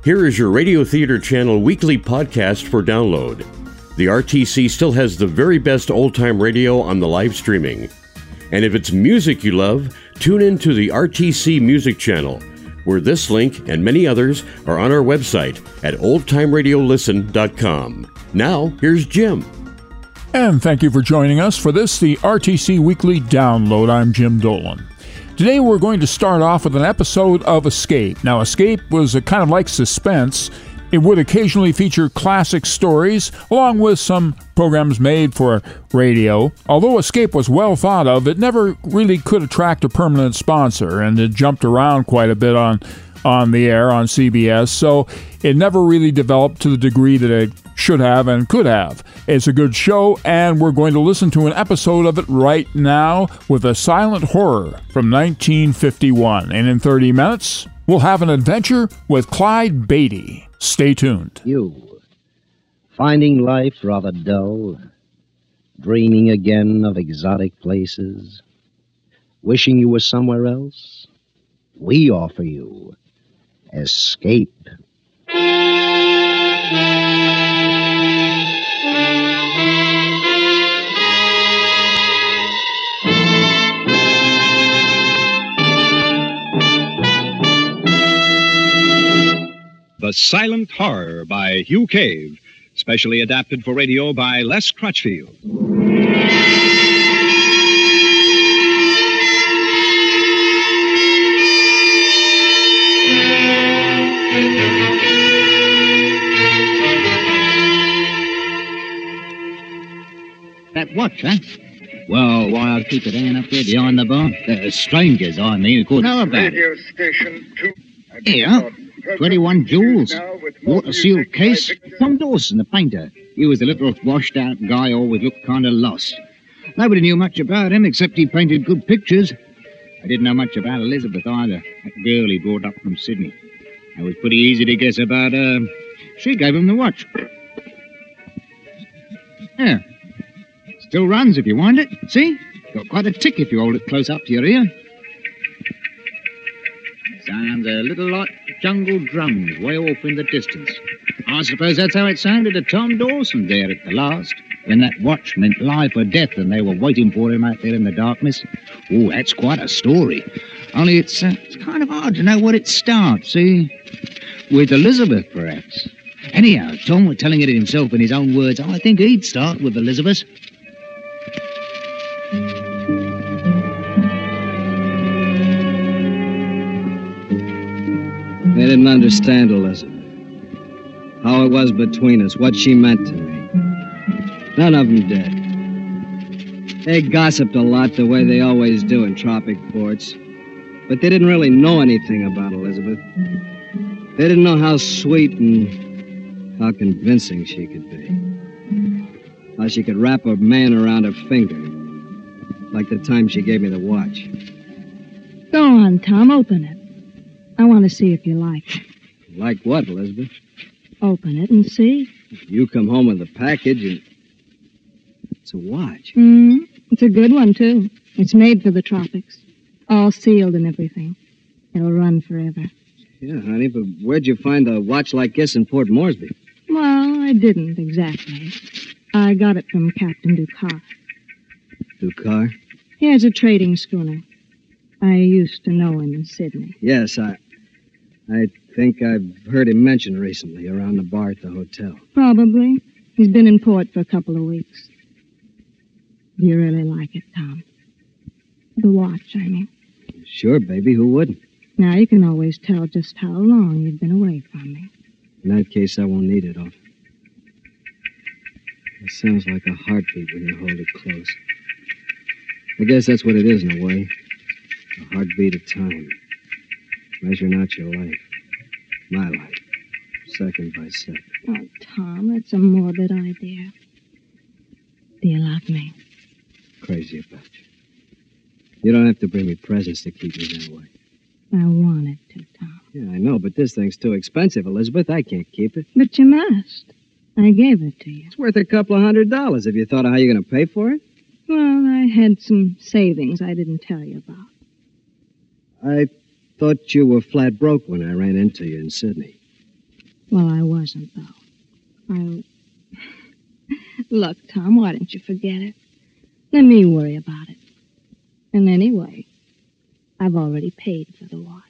Here is your Radio Theater Channel weekly podcast for download. The RTC still has the very best old-time radio on the live streaming. And if it's music you love, tune in to the RTC Music Channel, where this link and many others are on our website at oldtimeradiolisten.com. Now, here's Jim. And thank you for joining us for this, the RTC Weekly Download. I'm Jim Dolan. Today we're going to start off with an episode of Escape. Now, Escape was a kind of like Suspense. It would occasionally feature classic stories, along with some programs made for radio. Although Escape was well thought of, it never really could attract a permanent sponsor, and it jumped around quite a bit on the air on CBS, so it never really developed to the degree that it should have and could have. It's a good show, and we're going to listen to an episode of it right now with a silent horror from 1951. And in 30 minutes, we'll have an adventure with Clyde Beatty. Stay tuned. You, finding life rather dull, dreaming again of exotic places, wishing you were somewhere else? We offer you Escape. The Silent Horror by Hugh Cave, specially adapted for radio by Les Crutchfield. That watch, huh? Well, why, I'll keep it hanging up there behind the bar. Strangers, I mean, who could know about Radio it. Station 2. Here, 21 jewels, water-sealed case. Tom Dawson, the painter. He was a little washed-out guy, always looked kind of lost. Nobody knew much about him, except he painted good pictures. I didn't know much about Elizabeth, either. That girl he brought up from Sydney. It was pretty easy to guess about her. She gave him the watch. There. Still runs if you wind it. See? Got quite a tick if you hold it close up to your ear. Sounds a little like jungle drums way off in the distance. I suppose that's how it sounded to Tom Dawson there at the last, when that watch meant life or death and they were waiting for him out there in the darkness. Oh, that's quite a story. Only it's kind of hard to know where it starts, see? With Elizabeth, perhaps. Anyhow, Tom was telling it himself in his own words. I think he'd start with Elizabeth. They didn't understand Elizabeth. How it was between us, what she meant to me. None of them did. They gossiped a lot the way they always do in tropic ports. But they didn't really know anything about Elizabeth. They didn't know how sweet and how convincing she could be. How she could wrap a man around her finger. Like the time she gave me the watch. Go on, Tom, open it. I want to see if you like it. Like what, Elizabeth? Open it and see. You come home with a package and... It's a watch. It's a good one, too. It's made for the tropics. All sealed and everything. It'll run forever. Yeah, honey, but where'd you find a watch like this in Port Moresby? Well, I didn't exactly. I got it from Captain Ducar. Ducar? He has a trading schooner. I used to know him in Sydney. Yes, I think I've heard him mentioned recently around the bar at the hotel. Probably. He's been in port for a couple of weeks. Do you really like it, Tom? The watch, I mean. Sure, baby. Who wouldn't? Now you can always tell just how long you've been away from me. In that case, I won't need it off. It sounds like a heartbeat when you hold it close. I guess that's what it is in a way. A heartbeat of time. Measuring out your life. My life. Second by second. Oh, Tom, that's a morbid idea. Do you love me? Crazy about you. You don't have to bring me presents to keep me that way. I wanted to, Tom. Yeah, I know, but this thing's too expensive, Elizabeth. I can't keep it. But you must. I gave it to you. It's worth a couple of $100. Have you thought of how you're going to pay for it? Well, I had some savings I didn't tell you about. I thought you were flat broke when I ran into you in Sydney. Well, I wasn't, though. Look, Tom, why don't you forget it? Let me worry about it. And anyway, I've already paid for the watch.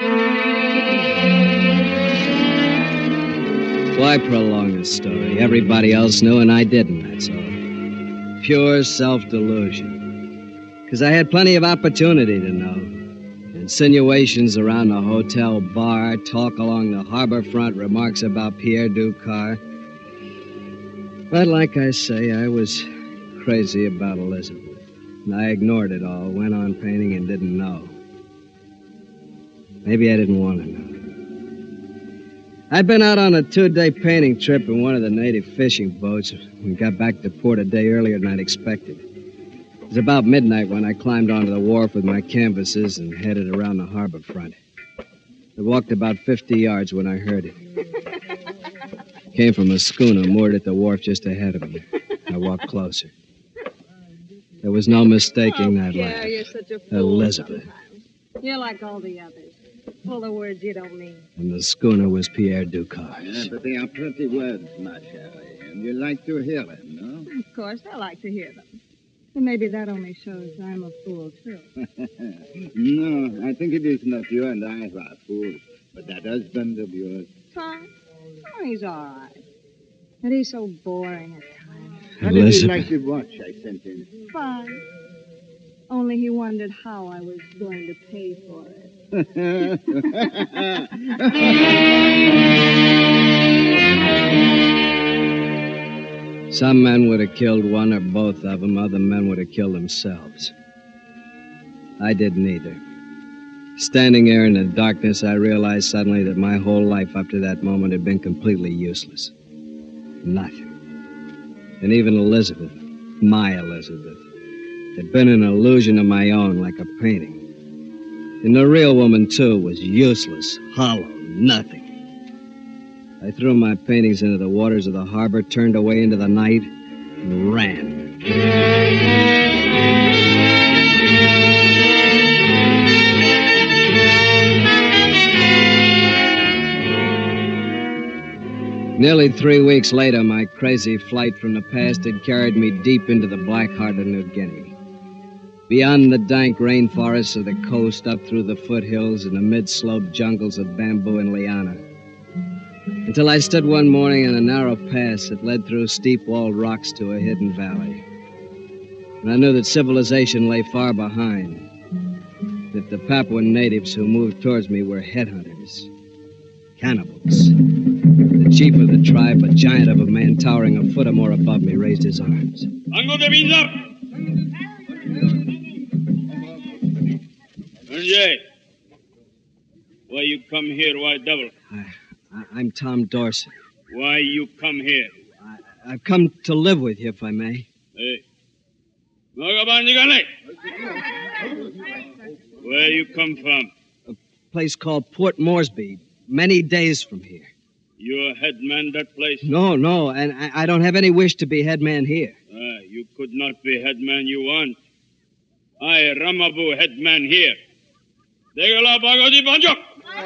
Why prolong the story? Everybody else knew and I didn't, that's all. Pure self-delusion. Because I had plenty of opportunity to know. Insinuations around the hotel bar, talk along the harbor front, remarks about Pierre Ducar. But like I say, I was crazy about Elizabeth. And I ignored it all, went on painting and didn't know. Maybe I didn't want to know. I'd been out on a 2-day painting trip in one of the native fishing boats and got back to port a day earlier than I'd expected. It was about midnight when I climbed onto the wharf with my canvases and headed around the harbor front. I walked about 50 yards when I heard it. It came from a schooner moored at the wharf just ahead of me. I walked closer. There was no mistaking that Pierre, laugh. you're such a fool. Elizabeth. You're like all the others. Full of words you don't mean. And the schooner was Pierre Ducar's. Yeah, but they are pretty words, ma chérie, and you like to hear them, no? Of course, I like to hear them. And maybe that only shows I'm a fool, too. No, I think it is not you and I who are fools, but that husband of yours. Tom? Oh, he's all right. But he's so boring at times. How did you Elizabeth. like the watch I sent him? Fine. Only he wondered how I was going to pay for it. Some men would have killed one or both of them. Other men would have killed themselves. I did neither. Standing there in the darkness, I realized suddenly that my whole life up to that moment had been completely useless. Nothing. And even Elizabeth, my Elizabeth, had been an illusion of my own, like a painting. And the real woman, too, was useless, hollow, nothing. I threw my paintings into the waters of the harbor, turned away into the night, and ran. Nearly 3 weeks later, my crazy flight from the past had carried me deep into the black heart of New Guinea. Beyond the dank rainforests of the coast, up through the foothills and the mid-sloped jungles of bamboo and liana. Until I stood one morning in a narrow pass that led through steep-walled rocks to a hidden valley. And I knew that civilization lay far behind. That the Papuan natives who moved towards me were headhunters. Cannibals. The chief of the tribe, a giant of a man towering a foot or more above me, raised his arms. Ango de Visa! Sanjay, why you come here, white devil? I'm Tom Dorset. Why you come here? I've come to live with you, if I may. Hey. Where you come from? A place called Port Moresby, many days from here. You a headman that place? No, and I don't have any wish to be headman here. You could not be headman you want. I, Ramabu, headman here. Degala Bagodi Banjo!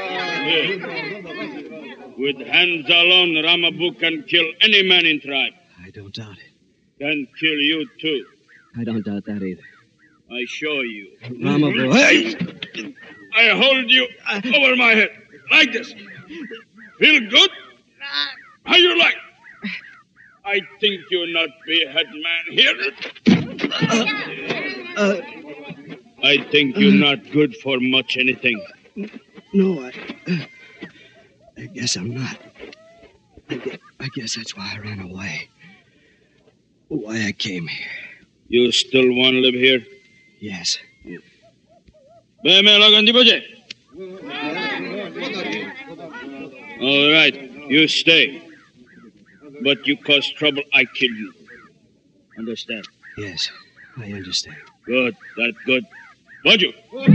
With hands alone, Ramabu can kill any man in tribe. I don't doubt it. Can kill you, too. I don't doubt that either. I show you. Ramabu, hey! I hold you over my head, like this. Feel good? How you like? I think you'll not be headman here. I think you're not good for much anything. No, I guess I'm not. I guess that's why I ran away. Why I came here. You still want to live here? Yes. All right, you stay. But you cause trouble, I kill you. Understand? Yes, I understand. Good, that's good. Bonjour.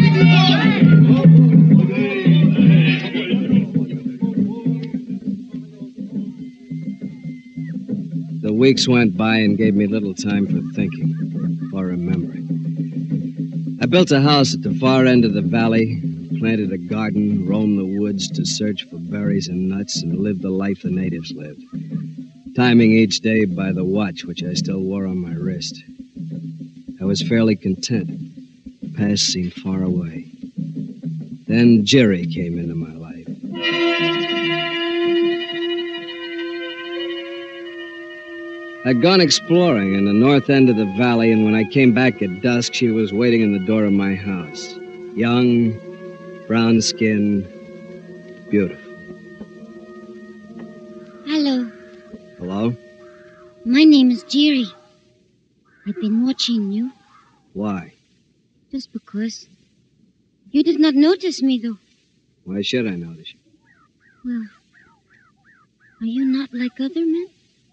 The weeks went by and gave me little time for thinking, for remembering. I built a house at the far end of the valley, planted a garden, roamed the woods to search for berries and nuts, and lived the life the natives lived, timing each day by the watch which I still wore on my wrist. I was fairly content. The past seemed far away. Then Jerry came into my life. I'd gone exploring in the north end of the valley, and when I came back at dusk, she was waiting in the door of my house. Young, brown skin, beautiful. Hello. Hello? My name is Jerry. I've been watching you. Why? Just because. You did not notice me, though. Why should I notice you? Well, are you not like other men?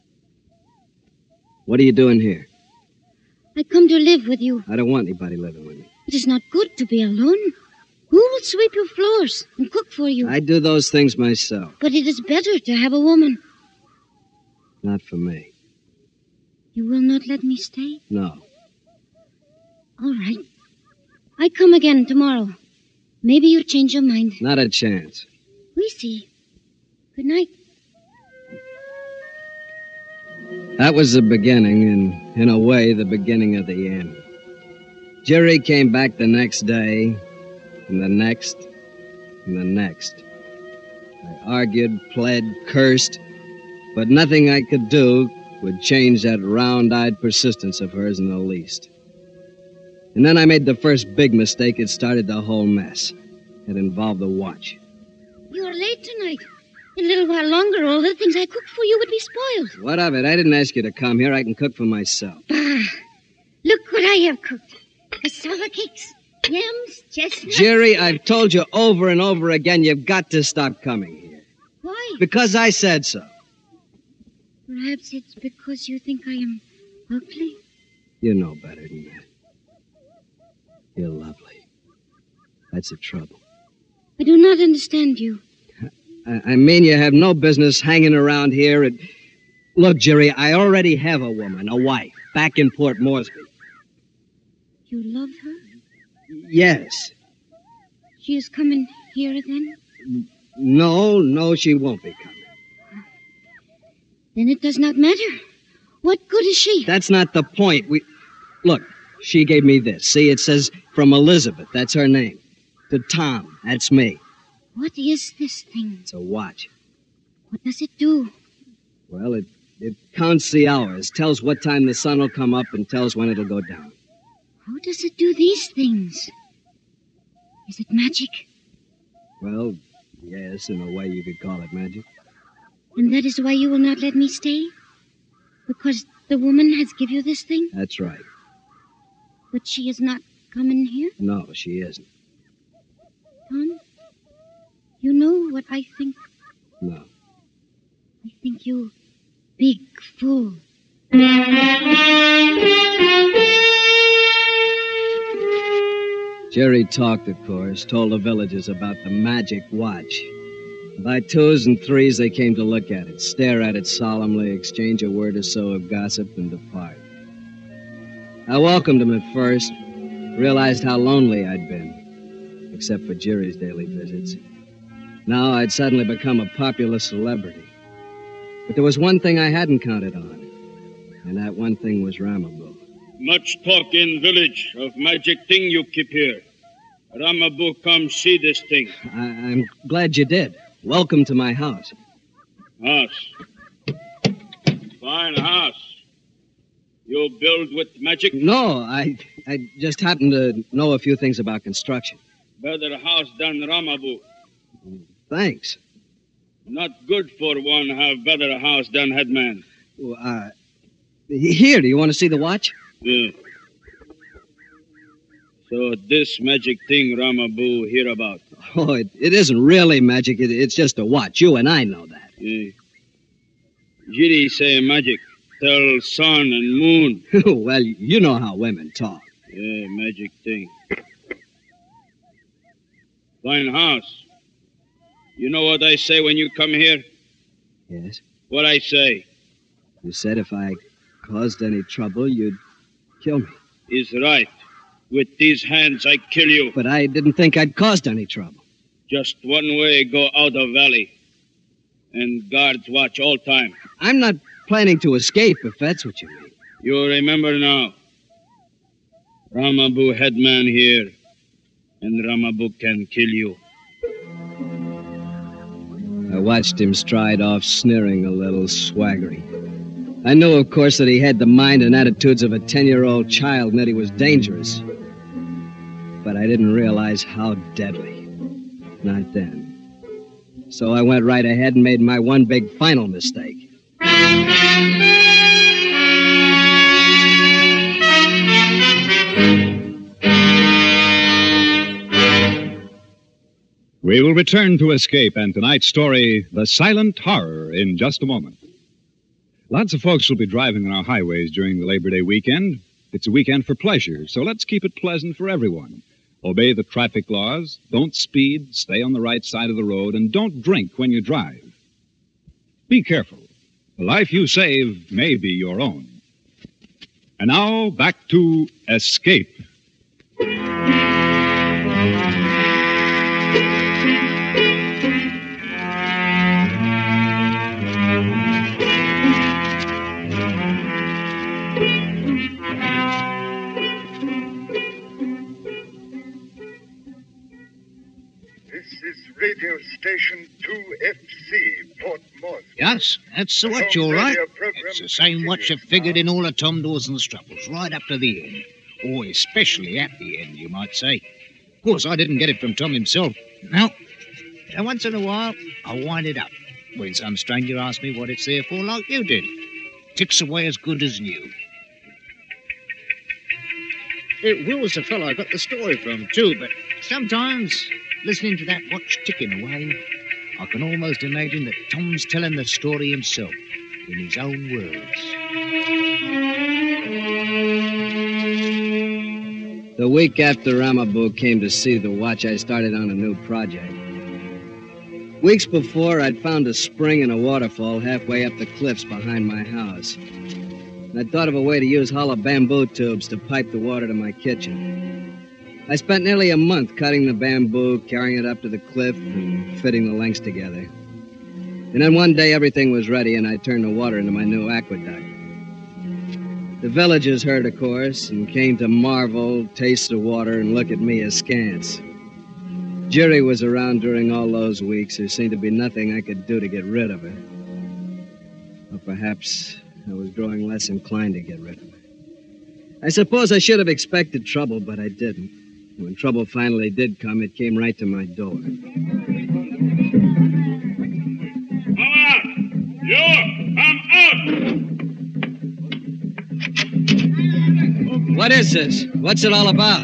What are you doing here? I come to live with you. I don't want anybody living with me. It is not good to be alone. Who will sweep your floors and cook for you? I do those things myself. But it is better to have a woman. Not for me. You will not let me stay? No. All right. I come again tomorrow. Maybe you change your mind. Not a chance. We see. Good night. That was the beginning, and in a way, the beginning of the end. Jerry came back the next day, and the next, and the next. I argued, pled, cursed, but nothing I could do would change that round-eyed persistence of hers in the least. And then I made the first big mistake. It started the whole mess. It involved the watch. You are late tonight. In a little while longer, all the things I cooked for you would be spoiled. What of it? I didn't ask you to come here. I can cook for myself. Bah! Look what I have cooked. Cassava cakes, yams, chestnuts. Jerry, I've told you over and over again, you've got to stop coming here. Why? Because I said so. Perhaps it's because you think I am ugly. You know better than that. You're lovely. That's the trouble. I do not understand you. I mean, you have no business hanging around here. Look, Jerry, I already have a woman, a wife, back in Port Moresby. You love her? Yes. She is coming here then? No, she won't be coming. Then it does not matter. What good is she? That's not the point. Look, she gave me this. See, it says from Elizabeth. That's her name. To Tom. That's me. What is this thing? It's a watch. What does it do? Well, it counts the hours, tells what time the sun will come up, and tells when it'll go down. How does it do these things? Is it magic? Well, yes, in a way you could call it magic. And that is why you will not let me stay? Because the woman has given you this thing? That's right. But she is not coming here? No, she isn't. Tom, you know what I think? No. I think you big fool. Jerry talked, of course, told the villagers about the magic watch. By twos and threes, they came to look at it, stare at it solemnly, exchange a word or so of gossip, and depart. I welcomed them at first, realized how lonely I'd been, except for Jerry's daily visits. Now I'd suddenly become a popular celebrity. But there was one thing I hadn't counted on, and that one thing was Ramabu. Much talk in village of magic thing you keep here. Ramabu come see this thing. I'm glad you did. Welcome to my house. House. Fine house. You build with magic? No, I just happen to know a few things about construction. Better house than Ramabu. Thanks. Not good for one have better house than headman. Well, here, do you want to see the watch? Yeah. So this magic thing Ramabu hear about? Oh, it isn't really magic. It's just a watch. You and I know that. Yeah. Jiri say magic. Tell sun and moon. Well, you know how women talk. Yeah, magic thing. Fine house. You know what I say when you come here? Yes? What I say? You said if I caused any trouble, you'd kill me. Is right. With these hands, I kill you. But I didn't think I'd caused any trouble. Just one way go out of valley. And guards watch all time. I'm not planning to escape, if that's what you mean. You remember now. Ramabu headman here. And Ramabu can kill you. I watched him stride off, sneering a little, swaggering. I knew, of course, that he had the mind and attitudes of a 10-year-old child and that he was dangerous. But I didn't realize how deadly. Not then. So I went right ahead and made my one big final mistake. We will return to Escape and tonight's story, The Silent Horror, in just a moment. Lots of folks will be driving on our highways during the Labor Day weekend. It's a weekend for pleasure, so let's keep it pleasant for everyone. Obey the traffic laws, don't speed, stay on the right side of the road, and don't drink when you drive. Be careful. The life you save may be your own. And now, back to Escape. Radio Station 2FC, Port Moresby. Yes, that's the watch, all right. It's the same watch I've figured in all of Tom Dawson's troubles, right up to the end. Or especially at the end, you might say. Of course, I didn't get it from Tom himself. No. And once in a while, I wind it up when some stranger asks me what it's there for, like you did. Ticks away as good as new. Will's the fellow I got the story from, too, but sometimes, listening to that watch ticking away, I can almost imagine that Tom's telling the story himself, in his own words. The week after Ramabu came to see the watch, I started on a new project. Weeks before, I'd found a spring and a waterfall halfway up the cliffs behind my house. And I'd thought of a way to use hollow bamboo tubes to pipe the water to my kitchen. I spent nearly a month cutting the bamboo, carrying it up to the cliff, and fitting the lengths together. And then one day, everything was ready, and I turned the water into my new aqueduct. The villagers heard, of course, and came to marvel, taste the water, and look at me askance. Jerry was around during all those weeks. There seemed to be nothing I could do to get rid of her. Or perhaps I was growing less inclined to get rid of her. I suppose I should have expected trouble, but I didn't. When trouble finally did come, it came right to my door. Come out! You! Come out! What is this? What's it all about?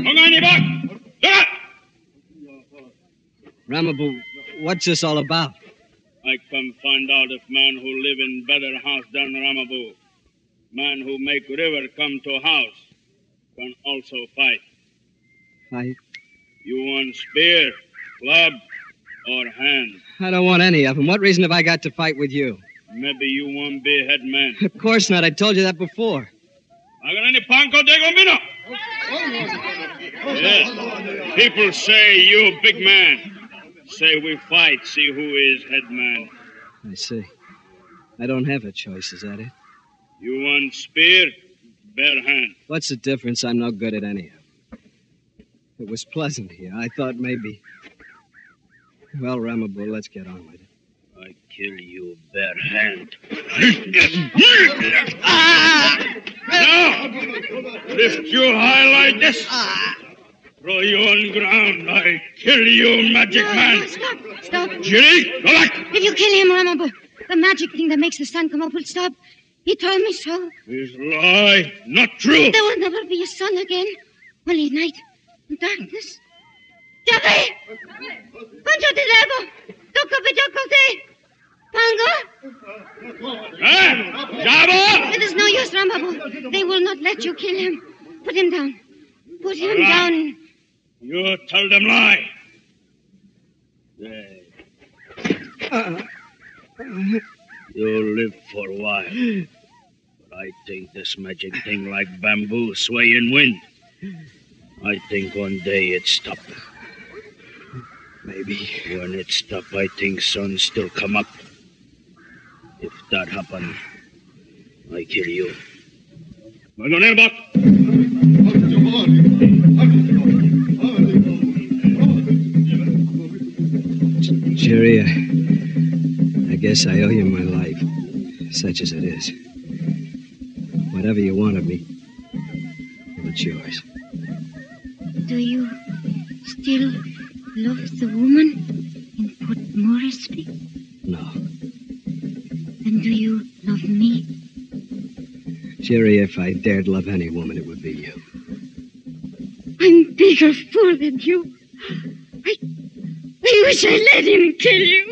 Ramabu, what's this all about? I come find out if man who live in better house than Ramabu, man who make river come to house, can also fight. Fight? You want spear, club, or hand? I don't want any of them. What reason have I got to fight with you? Maybe you want be head man. Of course not. I told you that before. Yes. People say you big man. Say we fight, see who is head man. I see. I don't have a choice, is that it? You want spear, bare hand. What's the difference? I'm no good at any of them. It was pleasant here. I thought maybe... Well, Ramabu, let's get on with it. I kill you bare hand. Now, lift you high like this. Throw you on ground. I kill you, magic man. Stop. Jerry, go back. If you kill him, Ramabu, the magic thing that makes the sun come up will stop. He told me so. It's lie, not true. There will never be a sun again. Only night and darkness. Jabe! Pancho de Lago! Toco Pichocote! Pango! Jabo! It is no use, Ramabu. They will not let you kill him. Put him down. Put him down. You tell them lie. You'll live for a while. But I think this magic thing like bamboo sway in wind. I think one day it stop. maybe. When it stop, I think sun still come up. If that happen, I kill you. Jerry, I guess I owe you my life, such as it is. Whatever you want of me, it's yours. Do you still love the woman in Port Moresby? No. Then do you love me? Jerry, if I dared love any woman, it would be you. I'm bigger fool than you. I wish I let him kill you.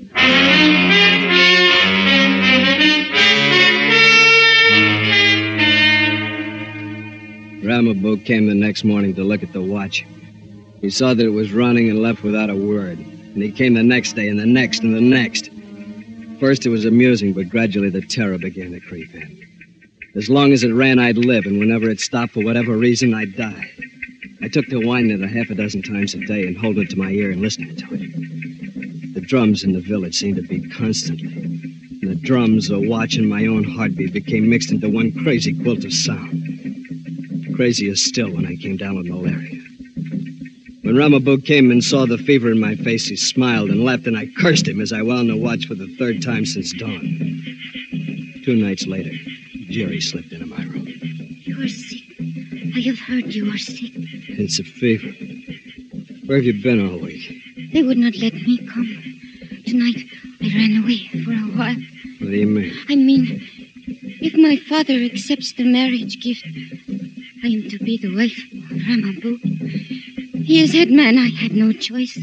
Ramabu came the next morning to look at the watch. He saw that it was running and left without a word. And he came the next day and the next and the next. First it was amusing, but gradually the terror began to creep in. As long as it ran, I'd live, and whenever it stopped for whatever reason, I'd die. I took to whining it 6 times a day and holding it to my ear and listening to it. The drums in the village seemed to beat constantly. And the drums, the watch, and my own heartbeat became mixed into one crazy quilt of sound. Crazier still when I came down with malaria. When Ramabu came and saw the fever in my face, he smiled and laughed, and I cursed him as I wound the watch for the 3rd time since dawn. 2 nights later, Jerry slipped into my room. You are sick. I have heard you are sick. It's a fever. Where have you been all week? They would not let me come. Tonight, I ran away for a while. What do you mean? I mean, if my father accepts the marriage gift, I am to be the wife of Ramabu. He is head man. I had no choice.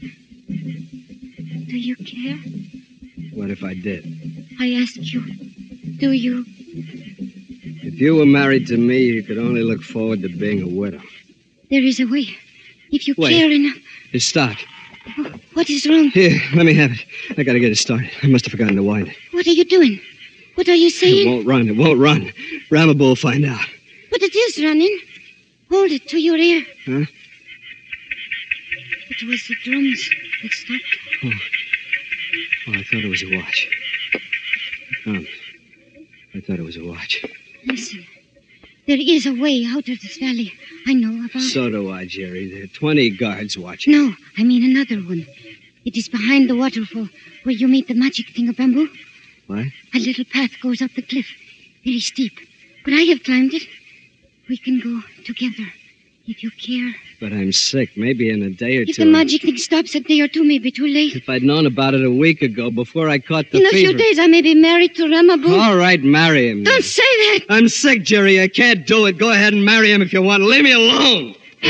Do you care? What if I did? I ask you, do you? If you were married to me, you could only look forward to being a widow. There is a way. If you Wait. care enough. It stopped. What is wrong? Here, let me have it. I gotta get it started. I must have forgotten to wind it. What are you doing? What are you saying? It won't run. It won't run. Ramabu will find out. But it is running. Hold it to your ear. Huh? It was the drums that stopped. Oh, I thought it was a watch. I thought it was a watch. Listen. There is a way out of this valley. I know about it. So do I, Jerry. There are 20 guards watching. No, I mean another one. It is behind the waterfall where you meet the magic thing of bamboo. What? A little path goes up the cliff. Very steep. But I have climbed it. We can go together, if you care. But I'm sick. Maybe in a day or two. If the magic thing stops, a day or two may be too late. If I'd known about it a week ago, before I caught the In a fever. few days, I may be married to Ramabu. All right, marry him. Don't say that. I'm sick, Jerry. I can't do it. Go ahead and marry him if you want. Leave me alone.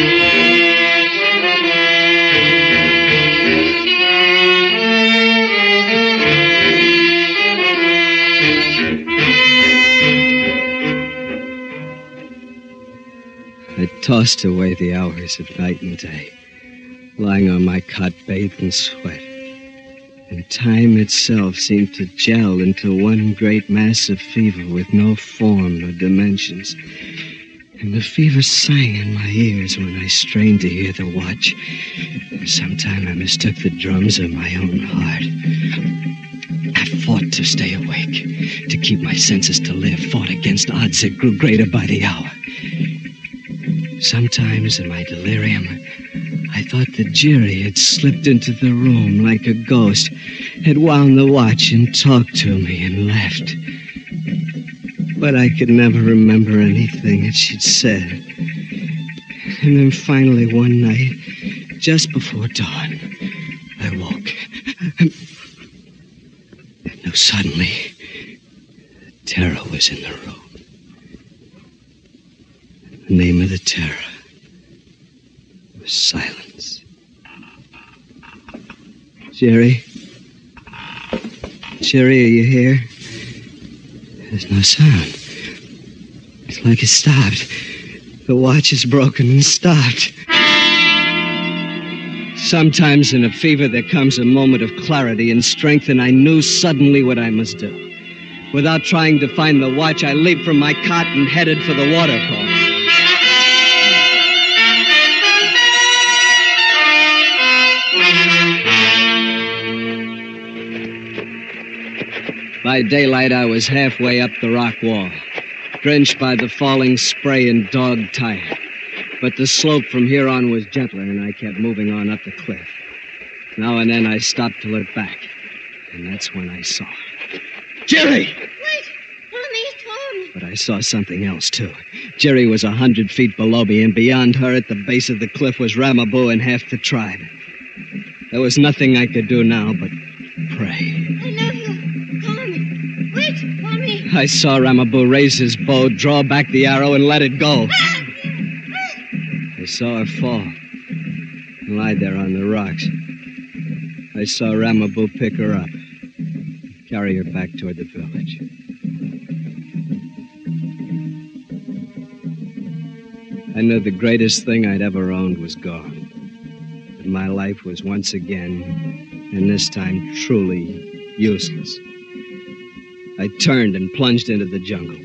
I tossed away the hours of night and day, lying on my cot bathed in sweat. And time itself seemed to gel into one great mass of fever with no form nor dimensions. And the fever sang in my ears when I strained to hear the watch. Sometime I mistook the drums of my own heart. I fought to stay awake, to keep my senses to live, fought against odds that grew greater by the hour. Sometimes in my delirium, I thought that Jerry had slipped into the room like a ghost, had wound the watch and talked to me and left. But I could never remember anything that she'd said. And then finally one night, just before dawn, I woke. And suddenly, terror was in the room. The name of the terror was silence. Jerry? Jerry, are you here? There's no sound. It's like it stopped. The watch is broken and stopped. Sometimes in a fever there comes a moment of clarity and strength, and I knew suddenly what I must do. Without trying to find the watch, I leaped from my cot and headed for the waterfall. By daylight, I was halfway up the rock wall, drenched by the falling spray and dog-tired. But the slope from here on was gentler, and I kept moving on up the cliff. Now and then I stopped to look back, and that's when I saw her. Jerry! Wait! Tommy! But I saw something else, too. Jerry was 100 feet below me, and beyond her, at the base of the cliff, was Ramabu and half the tribe. There was nothing I could do now but pray. I love you. Tommy! Wait! Tommy! I saw Ramabu raise his bow, draw back the arrow, and let it go. I saw her fall and lie there on the rocks. I saw Ramabu pick her up, carry her back toward the village. I knew the greatest thing I'd ever owned was gone. And my life was once again, and this time truly, useless. I turned and plunged into the jungle.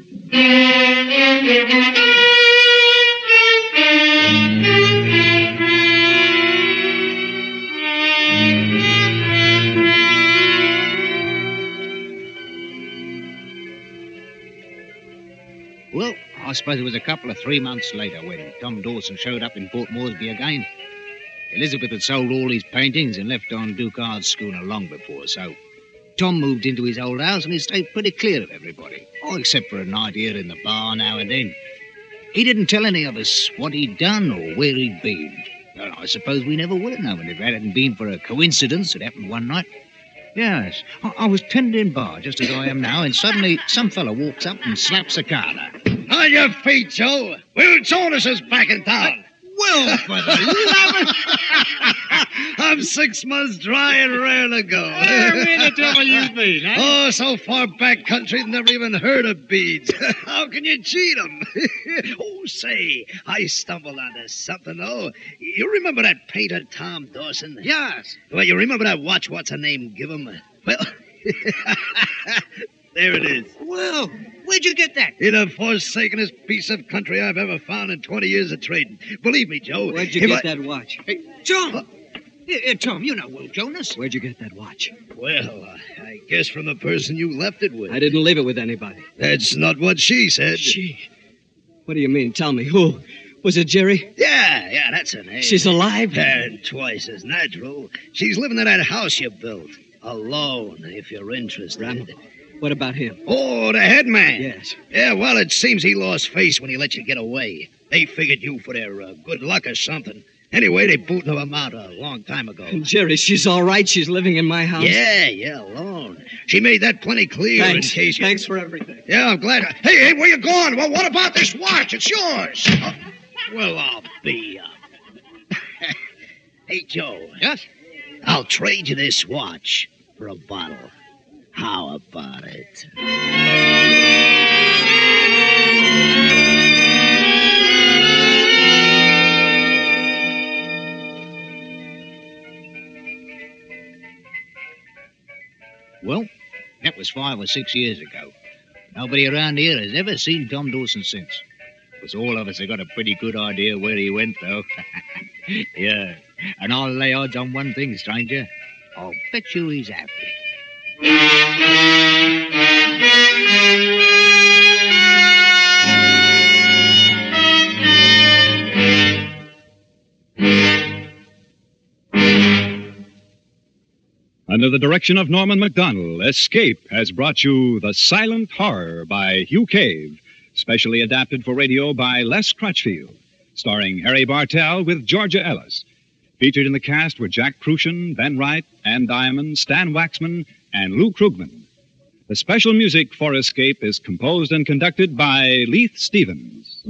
Well, I suppose it was a couple of 3 months later when Tom Dawson showed up in Port Moresby again. Elizabeth had sold all his paintings and left on Ducard's schooner long before, so Tom moved into his old house and he stayed pretty clear of everybody, except for a night here in the bar now and then. He didn't tell any of us what he'd done or where he'd been. Well, I suppose we never would have known if it hadn't been for a coincidence that happened one night. Yes, I was tending bar just as I am now, and suddenly some fella walks up and slaps a corner. On your feet, Joe. Will Jonas is back in town. Well, for the love of... I'm 6 months dry and raring to go. Where in the devil you been, eh? Oh, so far back country, never even heard of beads. How can you cheat 'em? Oh, say, I stumbled onto something, though. You remember that painter, Tom Dawson? Yes. Well, you remember that watch, what's her name, give him? Well, there it is. Well, where'd you get that? In the forsakenest piece of country I've ever found in 20 years of trading. Believe me, Joe. Where'd you get that watch? Hey, Tom! Tom, you know Will Jonas. Where'd you get that watch? Well, I guess from the person you left it with. I didn't leave it with anybody. That's not what she said. She? What do you mean? Tell me. Who? Was it Jerry? Yeah, that's her name. She's alive? And twice as natural. She's living in that house you built. Alone, if you're interested. Ramabu. What about him? Oh, the head man. Yes. Yeah, well, it seems he lost face when he let you get away. They figured you for their good luck or something. Anyway, they booted him out a long time ago. Jerry, she's all right. She's living in my house. Yeah, alone. She made that plenty clear in case you... Thanks for everything. Yeah, I'm glad. Hey, where you going? Well, what about this watch? It's yours. Well, I'll be... Hey, Joe. Yes? I'll trade you this watch for a bottle. How about it? Well, that was 5 or 6 years ago. Nobody around here has ever seen Tom Dawson since. Because all of us have got a pretty good idea where he went, though. Yeah, and I'll lay odds on one thing, stranger. I'll bet you he's happy. Under the direction of Norman Macdonnell, Escape has brought you The Silent Horror by Hugh Cave, specially adapted for radio by Les Crutchfield, starring Harry Bartell with Georgia Ellis. Featured in the cast were Jack Crucian, Ben Wright, Ann Diamond, Stan Waxman, and Lou Krugman. The special music for Escape is composed and conducted by Leith Stevens.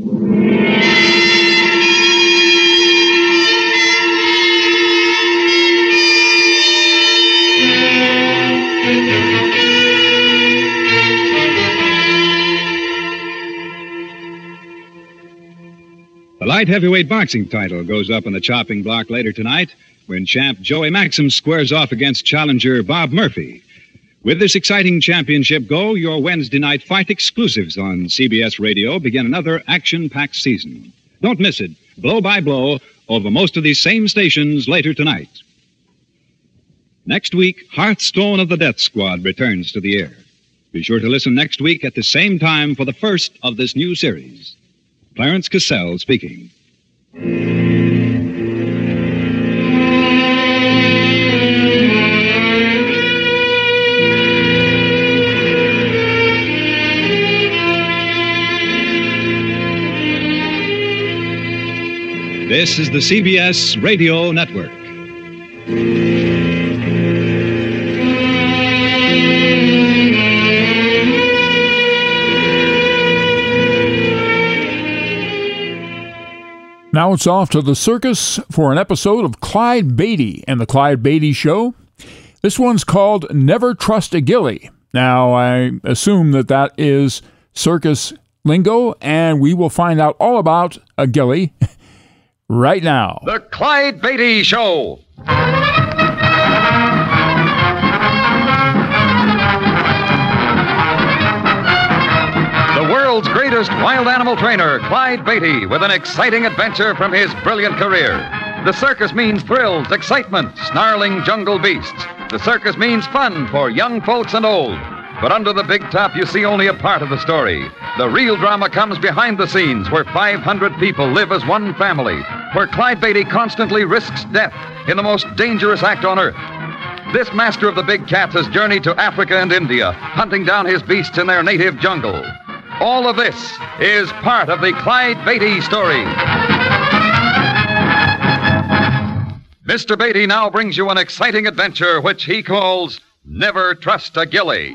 The light heavyweight boxing title goes up on the chopping block later tonight when champ Joey Maxim squares off against challenger Bob Murphy. With this exciting championship go, your Wednesday night fight exclusives on CBS Radio begin another action-packed season. Don't miss it, blow by blow, over most of these same stations later tonight. Next week, Hearthstone of the Death Squad returns to the air. Be sure to listen next week at the same time for the first of this new series. Clarence Cassell speaking. This is the CBS Radio Network. Now it's off to the circus for an episode of Clyde Beatty and the Clyde Beatty Show. This one's called Never Trust a Gilly. Now, I assume that is circus lingo, and we will find out all about a gilly right now. The Clyde Beatty Show. The world's greatest wild animal trainer, Clyde Beatty, with an exciting adventure from his brilliant career. The circus means thrills, excitement, snarling jungle beasts. The circus means fun for young folks and old. But under the big top, you see only a part of the story. The real drama comes behind the scenes, where 500 people live as one family, where Clyde Beatty constantly risks death in the most dangerous act on earth. This master of the big cats has journeyed to Africa and India, hunting down his beasts in their native jungle. All of this is part of the Clyde Beatty story. Mr. Beatty now brings you an exciting adventure which he calls Never Trust a Gilly.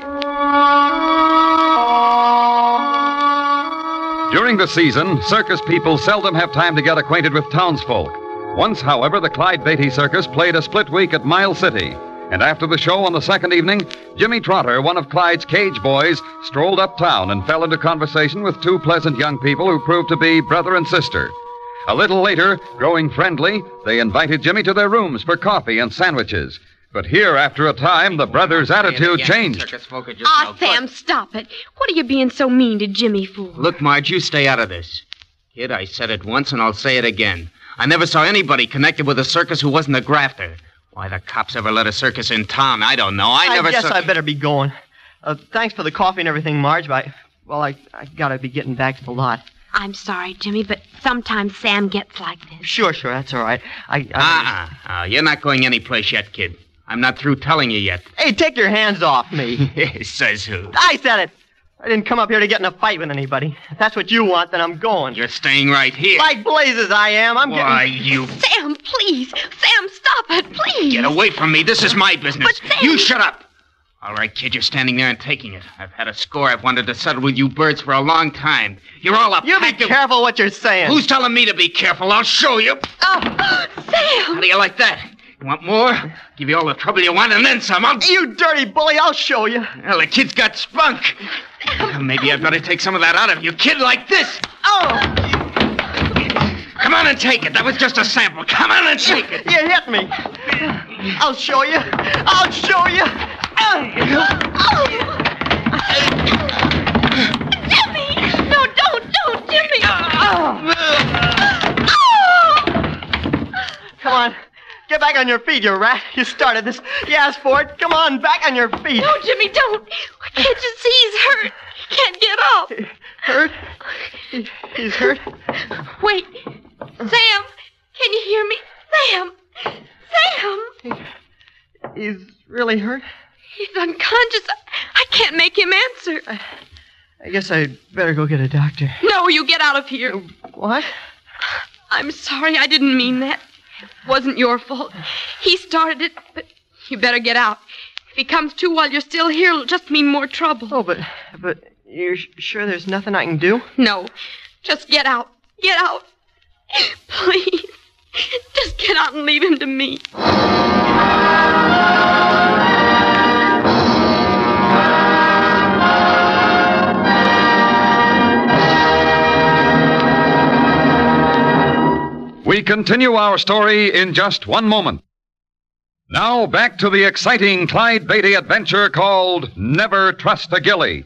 During the season, circus people seldom have time to get acquainted with townsfolk. Once, however, the Clyde Beatty Circus played a split week at Miles City. And after the show on the second evening, Jimmy Trotter, one of Clyde's cage boys, strolled uptown and fell into conversation with two pleasant young people who proved to be brother and sister. A little later, growing friendly, they invited Jimmy to their rooms for coffee and sandwiches. But here, after a time, the brothers' attitude changed. Sam, stop it. What are you being so mean to Jimmy for? Look, Marge, you stay out of this. Kid, I said it once and I'll say it again. I never saw anybody connected with a circus who wasn't a grafter. Why the cops ever let a circus in town, I don't know. I guess I better be going. Thanks for the coffee and everything, Marge, but I gotta be getting back to the lot. I'm sorry, Jimmy, but sometimes Sam gets like this. Sure, that's all right. You're not going anyplace yet, kid. I'm not through telling you yet. Hey, take your hands off me. Says who? I said it. I didn't come up here to get in a fight with anybody. If that's what you want, then I'm going. You're staying right here. Like blazes I am. Sam, please. Sam, stop it, please. Get away from me. This is my business. But Sam... You shut up. All right, kid, you're standing there and taking it. I've had a score I've wanted to settle with you birds for a long time. You're all up. You be careful what you're saying. Who's telling me to be careful? I'll show you. Sam! How do you like that? You want more? Give you all the trouble you want and then some. You dirty bully, I'll show you. Well, the kid's got spunk. Maybe I'd better take some of that out of you, kid, like this. Oh! Come on and take it. That was just a sample. Come on and take it. You hit me. I'll show you. I'll show you. Jimmy! No, don't, Jimmy! Come on. Get back on your feet, you rat. You started this. You asked for it. Come on, back on your feet. No, Jimmy, don't. Can't you see he's hurt? He can't get up. Hurt? He's hurt? Wait. Sam, can you hear me? Sam! He's really hurt? He's unconscious. I can't make him answer. I guess I'd better go get a doctor. No, you get out of here. What? I'm sorry, I didn't mean that. It wasn't your fault. He started it, but you better get out. If he comes to while you're still here, it'll just mean more trouble. Oh, but you're sure there's nothing I can do? No. Just get out. Get out. Please. Just get out and leave him to me. We continue our story in just one moment. Now back to the exciting Clyde Beatty adventure called Never Trust a Gilly.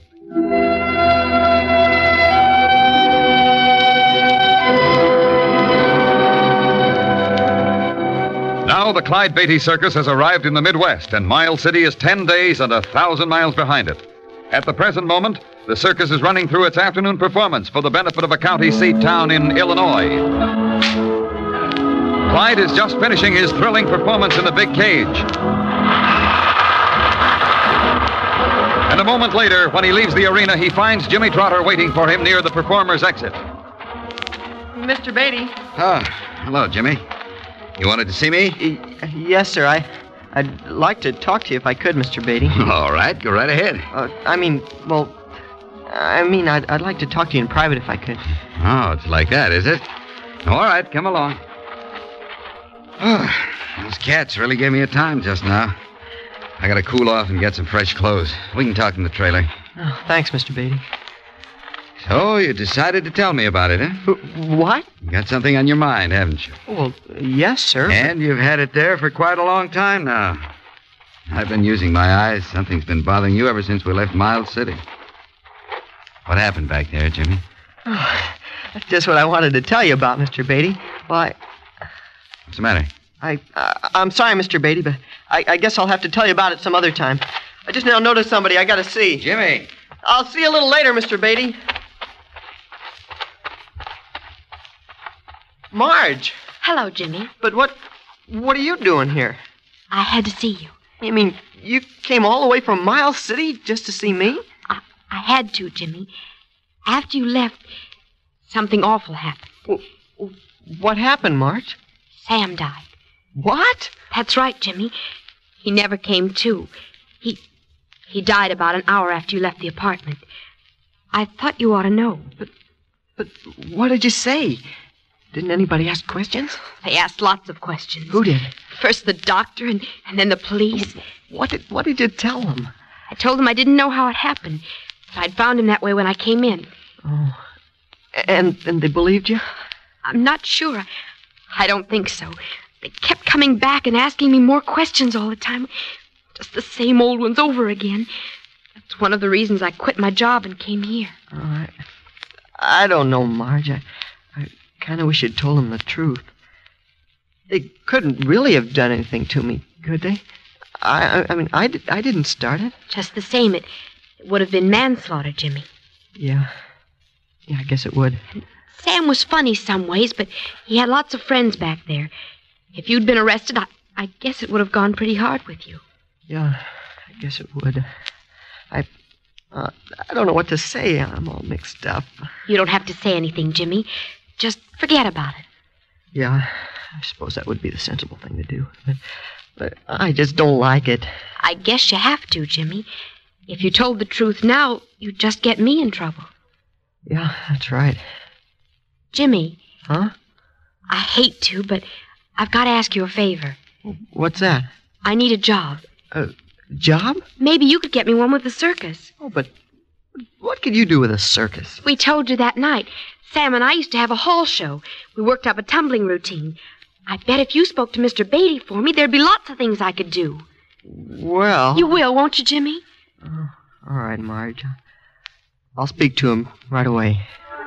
Now the Clyde Beatty Circus has arrived in the Midwest, and Miles City is 10 days and 1,000 miles behind it. At the present moment, the circus is running through its afternoon performance for the benefit of a county seat town in Illinois. Clyde is just finishing his thrilling performance in the big cage. And a moment later, when he leaves the arena, he finds Jimmy Trotter waiting for him near the performer's exit. Mr. Beatty. Oh, hello, Jimmy. You wanted to see me? Yes, sir. I'd like to talk to you if I could, Mr. Beatty. All right, go right ahead. I'd like to talk to you in private if I could. Oh, it's like that, is it? All right, come along. Oh, those cats really gave me a time just now. I gotta cool off and get some fresh clothes. We can talk in the trailer. Oh, thanks, Mr. Beatty. So, you decided to tell me about it, huh? What? You got something on your mind, haven't you? Well, yes, sir. And you've had it there for quite a long time now. I've been using my eyes. Something's been bothering you ever since we left Miles City. What happened back there, Jimmy? Oh, that's just what I wanted to tell you about, Mr. Beatty. Why? What's the matter? I'm sorry, Mr. Beatty, but I guess I'll have to tell you about it some other time. I just now noticed somebody I gotta see. Jimmy! I'll see you a little later, Mr. Beatty. Marge! Hello, Jimmy. But what are you doing here? I had to see you. You mean you came all the way from Miles City just to see me? I had to, Jimmy. After you left, something awful happened. What happened, Marge? Sam died. What? That's right, Jimmy. He never came to. He died about an hour after you left the apartment. I thought you ought to know. But what did you say? Didn't anybody ask questions? They asked lots of questions. Who did? First the doctor and then the police. What did you tell them? I told them I didn't know how it happened. But I'd found him that way when I came in. Oh. And they believed you? I'm not sure. I don't think so. They kept coming back and asking me more questions all the time. Just the same old ones over again. That's one of the reasons I quit my job and came here. I don't know, Marge. I kind of wish you'd told them the truth. They couldn't really have done anything to me, could they? I didn't start it. Just the same, it would have been manslaughter, Jimmy. Yeah, I guess it would. Sam was funny some ways, but he had lots of friends back there. If you'd been arrested, I guess it would have gone pretty hard with you. Yeah, I guess it would. I don't know what to say. I'm all mixed up. You don't have to say anything, Jimmy. Just forget about it. Yeah, I suppose that would be the sensible thing to do. But I just don't like it. I guess you have to, Jimmy. If you told the truth now, you'd just get me in trouble. Yeah, that's right. Jimmy. Huh? I hate to, but I've got to ask you a favor. What's that? I need a job. A job? Maybe you could get me one with the circus. Oh, but what could you do with a circus? We told you that night. Sam and I used to have a hall show. We worked up a tumbling routine. I bet if you spoke to Mr. Beatty for me, there'd be lots of things I could do. Well... You will, won't you, Jimmy? All right, Marge. I'll speak to him right away.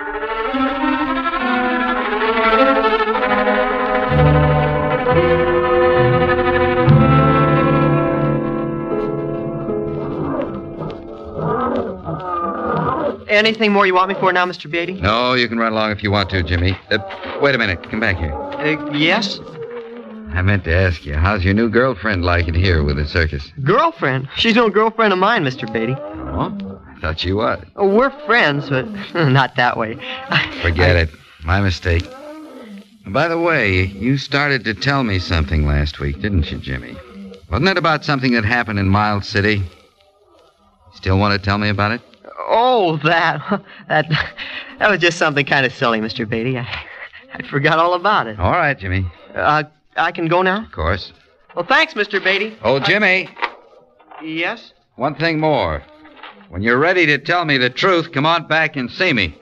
Anything more you want me for now, Mr. Beatty? No, you can run along if you want to, Jimmy. Wait a minute. Come back here. Yes? I meant to ask you, how's your new girlfriend like it here with the circus? Girlfriend? She's no girlfriend of mine, Mr. Beatty. Oh? I thought she was. Oh, we're friends, but not that way. Forget it. My mistake. By the way, you started to tell me something last week, didn't you, Jimmy? Wasn't it about something that happened in Miles City? Still want to tell me about it? Oh, that was just something kind of silly, Mr. Beatty. I forgot all about it. All right, Jimmy. I can go now? Of course. Well, thanks, Mr. Beatty. Oh, Jimmy. Yes? One thing more. When you're ready to tell me the truth, come on back and see me.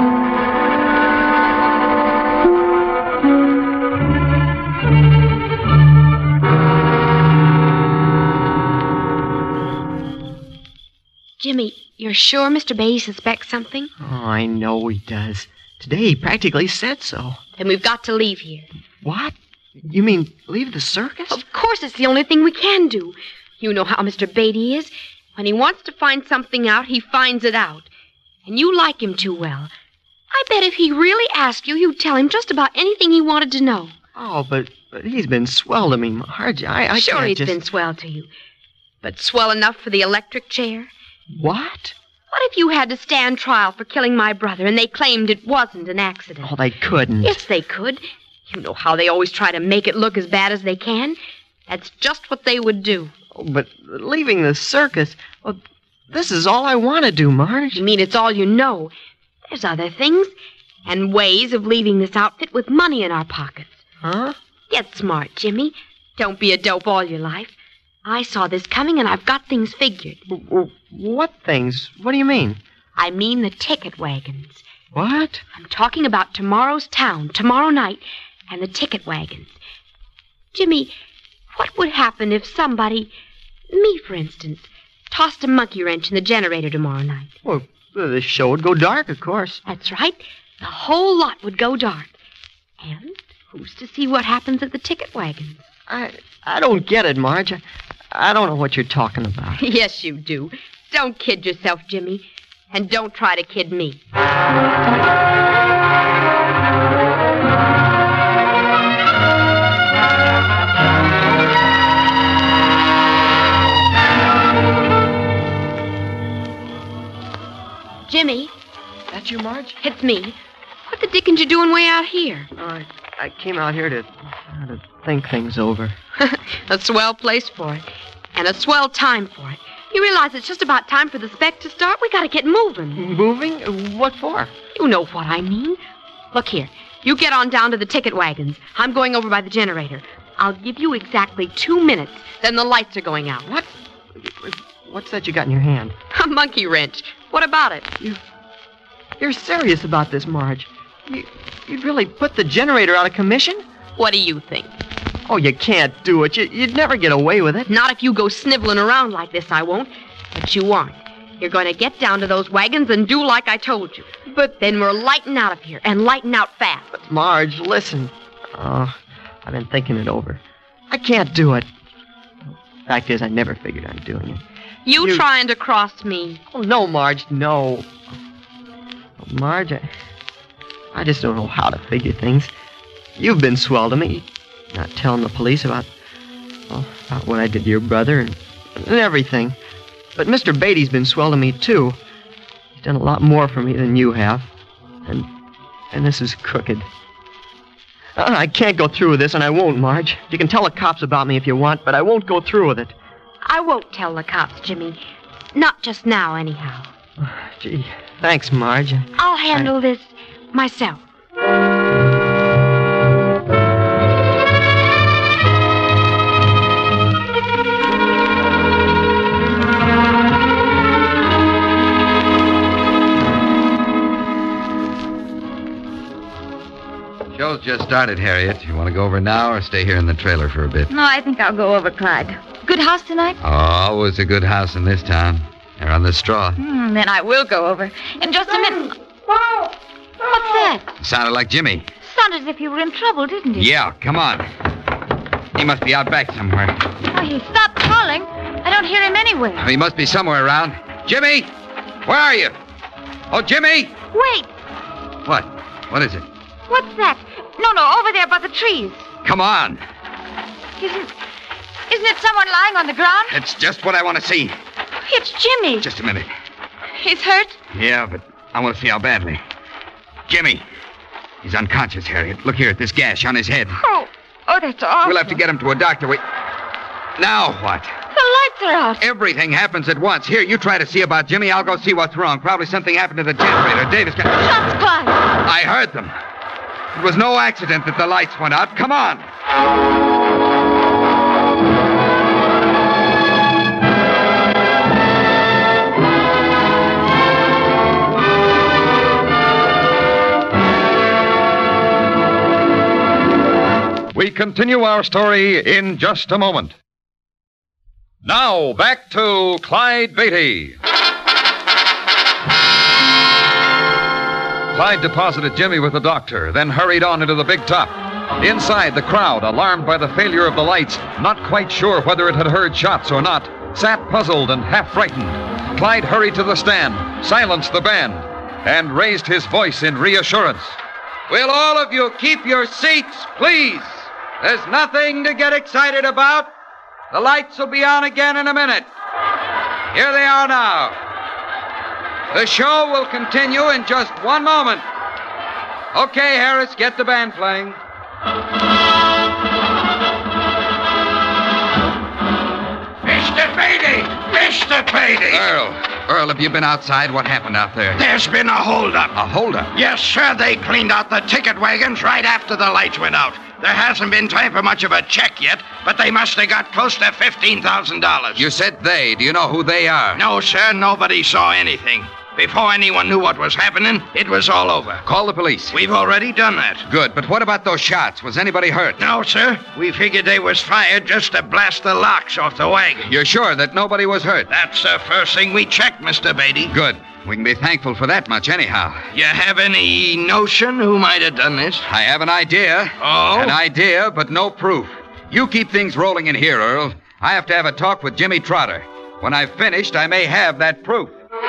Jimmy, you're sure Mr. Beatty suspects something? Oh, I know he does. Today he practically said so. Then we've got to leave here. What? You mean leave the circus? Of course, it's the only thing we can do. You know how Mr. Beatty is. When he wants to find something out, he finds it out. And you like him too well. I bet if he really asked you, you'd tell him just about anything he wanted to know. Oh, but he's been swell to me, Marge. I sure, can't he's just... been swell to you. But swell enough for the electric chair? What? What if you had to stand trial for killing my brother and they claimed it wasn't an accident? Oh, they couldn't. Yes, they could. You know how they always try to make it look as bad as they can. That's just what they would do. Oh, but leaving the circus... Well, this is all I want to do, Marge. You mean it's all you know? There's other things and ways of leaving this outfit with money in our pockets. Huh? Get smart, Jimmy. Don't be a dope all your life. I saw this coming and I've got things figured. What things? What do you mean? I mean the ticket wagons. What? I'm talking about tomorrow's town, tomorrow night, and the ticket wagons. Jimmy, what would happen if somebody, me for instance, tossed a monkey wrench in the generator tomorrow night? Well, the show would go dark, of course. That's right. The whole lot would go dark. And who's to see what happens at the ticket wagons? I don't get it, Marge. I don't know what you're talking about. Yes, you do. Don't kid yourself, Jimmy. And don't try to kid me. Jimmy. That you, Marge? It's me. What the dickens you doing way out here? I came out here to think things over. A swell place for it. And a swell time for it. You realize it's just about time for the spec to start? We gotta get moving. Moving? What for? You know what I mean. Look here. You get on down to the ticket wagons. I'm going over by the generator. I'll give you exactly 2 minutes. Then the lights are going out. What? What's that you got in your hand? A monkey wrench. What about it? You're serious about this, Marge. You'd really put the generator out of commission? What do you think? Oh, you can't do it. You'd never get away with it. Not if you go sniveling around like this, I won't. But you aren't. You're going to get down to those wagons and do like I told you. But then we're lighting out of here, and lighting out fast. But Marge, listen. Oh, I've been thinking it over. I can't do it. Fact is, I never figured on doing it. You trying to cross me? Oh, no, Marge, no. Oh, Marge, I just don't know how to figure things. You've been swell to me. Not telling the police about what I did to your brother and everything. But Mr. Beatty's been swell to me, too. He's done a lot more for me than you have. And this is crooked. I can't go through with this, and I won't, Marge. You can tell the cops about me if you want, but I won't go through with it. I won't tell the cops, Jimmy. Not just now, anyhow. Gee, thanks, Marge. I'll handle this myself. Show's just started, Harriet. You want to go over now or stay here in the trailer for a bit? No, I think I'll go over, Clyde. Good house tonight? Oh, always a good house in this town. They're on the straw. Then I will go over. In just a minute. What's that? Sounded like Jimmy. Sounded as if you were in trouble, didn't it? Yeah, come on. He must be out back somewhere. Oh, he stopped calling. I don't hear him anywhere. He must be somewhere around. Jimmy! Where are you? Oh, Jimmy! Wait. What? What is it? What's that? No, over there by the trees. Come on. Isn't it someone lying on the ground? It's just what I want to see. It's Jimmy. Just a minute. He's hurt? Yeah, but I want to see how badly. Jimmy. He's unconscious, Harriet. Look here at this gash on his head. Oh, that's awful. We'll have to get him to a doctor. Now what? The lights are out. Everything happens at once. Here, you try to see about Jimmy. I'll go see what's wrong. Probably something happened to the generator. Davis got... Shots, Clyde. I heard them. It was no accident that the lights went out. Come on. We continue our story in just a moment. Now, back to Clyde Beatty. Clyde deposited Jimmy with the doctor, then hurried on into the big top. Inside, the crowd, alarmed by the failure of the lights, not quite sure whether it had heard shots or not, Sat puzzled and half frightened, Clyde hurried to the stand, silenced the band, and raised his voice in reassurance. Will all of you keep your seats, please? There's nothing to get excited about. The lights will be on again in a minute. Here they are now. The show will continue in just one moment. Okay, Harris, get the band playing. Mr. Beatty! Mr. Beatty! Earl, have you been outside? What happened out there? There's been a holdup. A holdup? Yes, sir. They cleaned out the ticket wagons right after the lights went out. There hasn't been time for much of a check yet, but they must have got close to $15,000. You said they. Do you know who they are? No, sir. Nobody saw anything. Before anyone knew what was happening, it was all over. Call the police. We've already done that. Good, but what about those shots? Was anybody hurt? No, sir. We figured they was fired just to blast the locks off the wagon. You're sure that nobody was hurt? That's the first thing we checked, Mr. Beatty. Good. We can be thankful for that much anyhow. You have any notion who might have done this? I have an idea. Oh? An idea, but no proof. You keep things rolling in here, Earl. I have to have a talk with Jimmy Trotter. When I've finished, I may have that proof.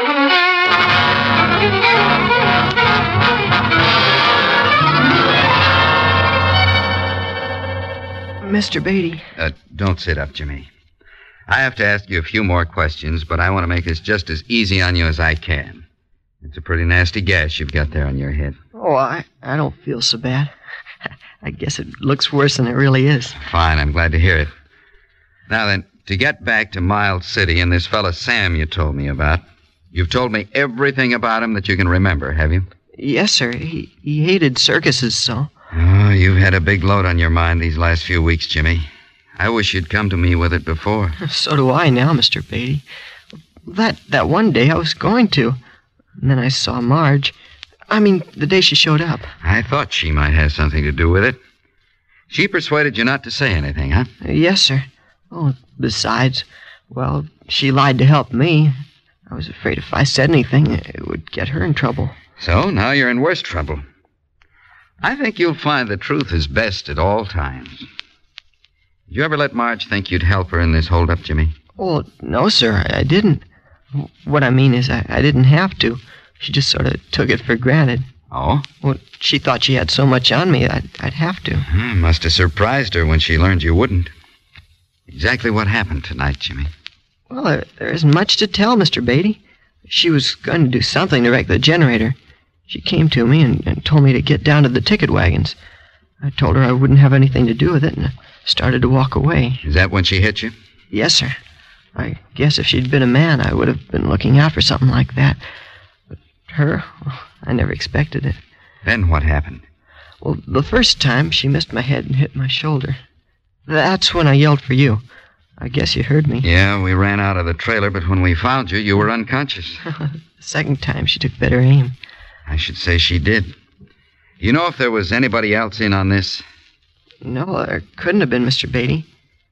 Mr. Beatty. Don't sit up, Jimmy. I have to ask you a few more questions, but I want to make this just as easy on you as I can. It's a pretty nasty gash you've got there on your head. Oh, I don't feel so bad. I guess it looks worse than it really is. Fine, I'm glad to hear it. Now then, to get back to Mild City and this fella Sam you told me about, you've told me everything about him that you can remember, have you? Yes, sir. He hated circuses, so. Oh, you've had a big load on your mind these last few weeks, Jimmy. I wish you'd come to me with it before. So do I now, Mr. Beatty. That one day I was going to. And then I saw Marge. I mean, the day she showed up. I thought she might have something to do with it. She persuaded you not to say anything, huh? Yes, sir. Oh, besides, well, she lied to help me. I was afraid if I said anything, it would get her in trouble. So now you're in worse trouble. I think you'll find the truth is best at all times. Did you ever let Marge think you'd help her in this holdup, Jimmy? Oh, no, sir, I didn't. What I mean is I didn't have to. She just sort of took it for granted. Oh? Well, she thought she had so much on me I'd have to. Must have surprised her when she learned you wouldn't. Exactly what happened tonight, Jimmy? Well, there isn't much to tell, Mr. Beatty. She was going to do something to wreck the generator. She came to me and told me to get down to the ticket wagons. I told her I wouldn't have anything to do with it and started to walk away. Is that when she hit you? Yes, sir. I guess if she'd been a man, I would have been looking out for something like that. But her, well, I never expected it. Then what happened? Well, the first time, she missed my head and hit my shoulder. That's when I yelled for you. I guess you heard me. Yeah, we ran out of the trailer, but when we found you, you were unconscious. The second time, she took better aim. I should say she did. You know if there was anybody else in on this? No, there couldn't have been, Mr. Beatty.